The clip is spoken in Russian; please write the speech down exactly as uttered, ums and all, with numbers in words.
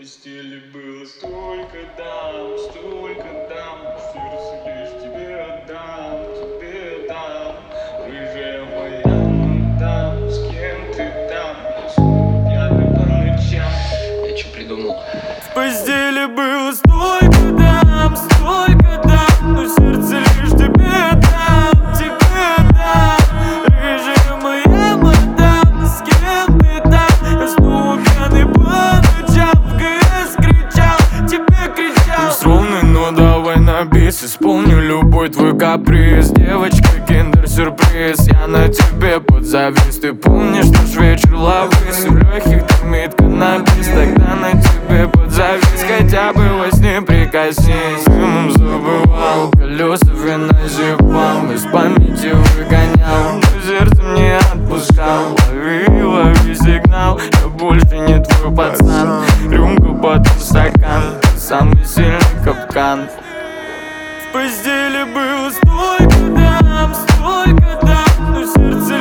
постели было столько дам, столько дам, сердце лишь тебе отдам, тебе отдам. Рыжая моя мадам, с кем ты там? Снова пьяный по ночам. Я что придумал? В постели было столько дам, столько дам, но сердце лишь тебе отдам, тебе отдам. Рыжая моя мадам, с кем ты там? Я снова пьяный по ночам, в ГС кричал, тебе кричал. Ровный, но давай на бис, исполню любой твой каприз. Девочка, киндер-сюрприз, я на тебе подзавис. Ты помнишь наш вечер лаврис? В легких дымит каннабис, тогда на тебе подзавис. Хотя бы во сне прикоснись. Дымом забывал, колеса вина зипал, из памяти выгонял, но сердцем не отпускал. Лови, лови сигнал, я больше не твой пацан. Рюмку, потом стакан, самый сильный капкан. В постели было столько дам, столько дам, но сердце